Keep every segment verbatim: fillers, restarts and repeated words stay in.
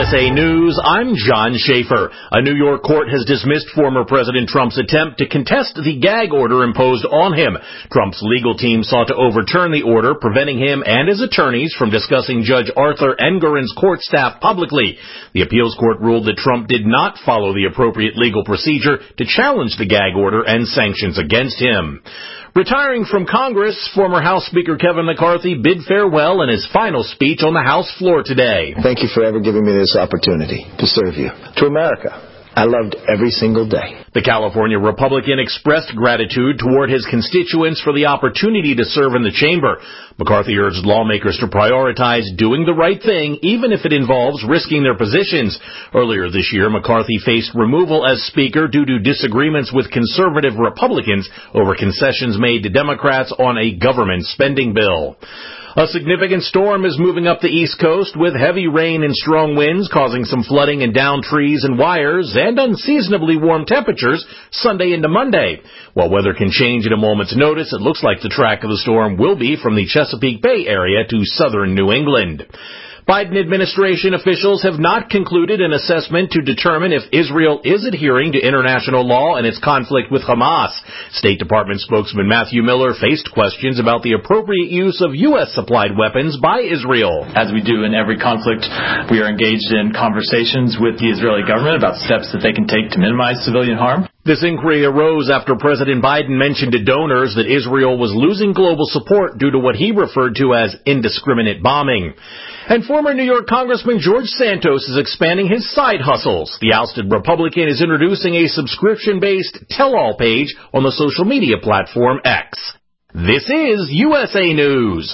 S A News, I'm John Schaefer. A New York court has dismissed former President Trump's attempt to contest the gag order imposed on him. Trump's legal team sought to overturn the order, preventing him and his attorneys from discussing Judge Arthur Engoron's court staff publicly. The appeals court ruled that Trump did not follow the appropriate legal procedure to challenge the gag order and sanctions against him. Retiring from Congress, former House Speaker Kevin McCarthy bid farewell in his final speech on the House floor today. Thank you for ever giving me this opportunity to serve you. To America, I loved every single day. The California Republican expressed gratitude toward his constituents for the opportunity to serve in the chamber. McCarthy urged lawmakers to prioritize doing the right thing, even if it involves risking their positions. Earlier this year, McCarthy faced removal as Speaker due to disagreements with conservative Republicans over concessions made to Democrats on a government spending bill. A significant storm is moving up the East Coast with heavy rain and strong winds causing some flooding and downed trees and wires and unseasonably warm temperatures Sunday into Monday. While weather can change at a moment's notice, it looks like the track of the storm will be from the Chesapeake Bay area to southern New England. Biden administration officials have not concluded an assessment to determine if Israel is adhering to international law and its conflict with Hamas. State Department spokesman Matthew Miller faced questions about the appropriate use of U S-supplied weapons by Israel. As we do in every conflict, we are engaged in conversations with the Israeli government about steps that they can take to minimize civilian harm. This inquiry arose after President Biden mentioned to donors that Israel was losing global support due to what he referred to as indiscriminate bombing. And former New York Congressman George Santos is expanding his side hustles. The ousted Republican is introducing a subscription-based tell-all page on the social media platform X. This is U S A News.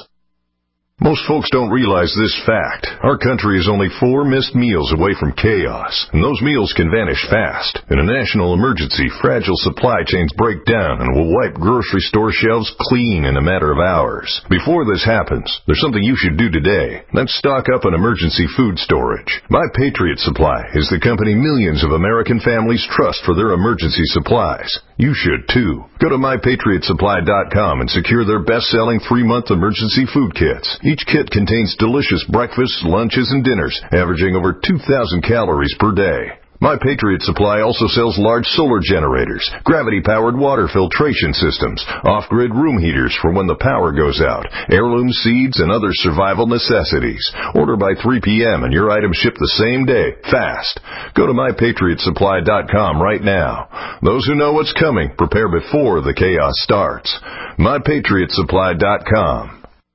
Most folks don't realize this fact. Our country is only four missed meals away from chaos, and those meals can vanish fast. In a national emergency, fragile supply chains break down and will wipe grocery store shelves clean in a matter of hours. Before this happens, there's something you should do today. That's stock up on emergency food storage. My Patriot Supply is the company millions of American families trust for their emergency supplies. You should too. Go to my patriot supply dot com and secure their best-selling three-month emergency food kits. Each kit contains delicious breakfasts, lunches, and dinners, averaging over two thousand calories per day. My Patriot Supply also sells large solar generators, gravity-powered water filtration systems, off-grid room heaters for when the power goes out, heirloom seeds, and other survival necessities. Order by three p.m. and your items ship the same day, fast. Go to my patriot supply dot com right now. Those who know what's coming, prepare before the chaos starts. my patriot supply dot com.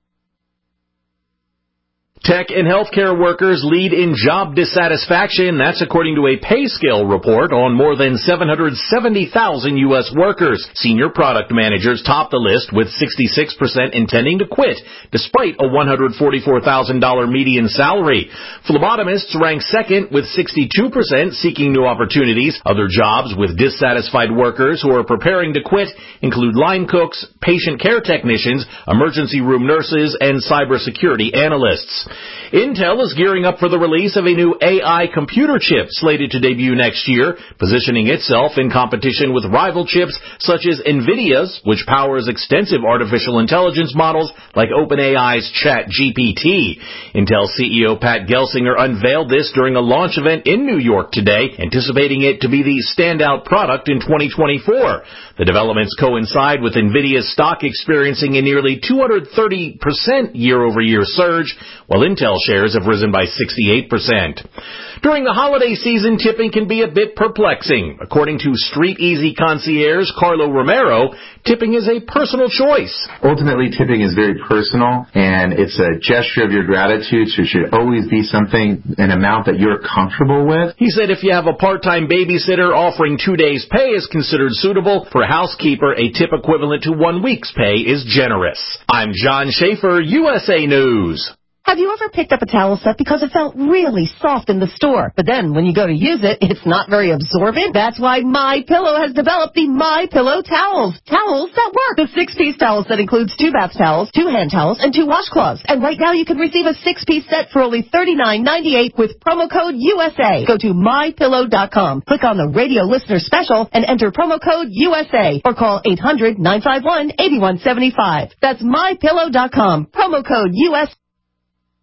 Tech and healthcare workers lead in job dissatisfaction. That's according to a pay scale report on more than seven hundred seventy thousand U S workers. Senior product managers top the list with sixty-six percent intending to quit, despite a one hundred forty-four thousand dollars median salary. Phlebotomists rank second with sixty-two percent seeking new opportunities. Other jobs with dissatisfied workers who are preparing to quit include line cooks, patient care technicians, emergency room nurses, and cybersecurity analysts. Intel is gearing up for the release of a new A I computer chip slated to debut next year, positioning itself in competition with rival chips such as NVIDIA's, which powers extensive artificial intelligence models like OpenAI's ChatGPT. Intel C E O Pat Gelsinger unveiled this during a launch event in New York today, anticipating it to be the standout product in twenty twenty-four. The developments coincide with NVIDIA's stock experiencing a nearly two hundred thirty percent year-over-year surge, while Intel shares have risen by sixty-eight percent. During the holiday season, tipping can be a bit perplexing. According to Street Easy concierge Carlo Romero, tipping is a personal choice. Ultimately, tipping is very personal, and it's a gesture of your gratitude, so it should always be something, an amount that you're comfortable with. He said if you have a part-time babysitter, offering two days' pay is considered suitable. For a housekeeper, a tip equivalent to one week's pay is generous. I'm John Schaefer, U S A News. Have you ever picked up a towel set because it felt really soft in the store, but then when you go to use it, it's not very absorbent? That's why MyPillow has developed the MyPillow towels. Towels that work. The six-piece towel set includes two bath towels, two hand towels, and two washcloths. And right now you can receive a six-piece set for only thirty-nine ninety-eight with promo code U S A. Go to my pillow dot com, click on the radio listener special, and enter promo code U S A, or call eight hundred nine five one eight one seven five. That's my pillow dot com, promo code U S A.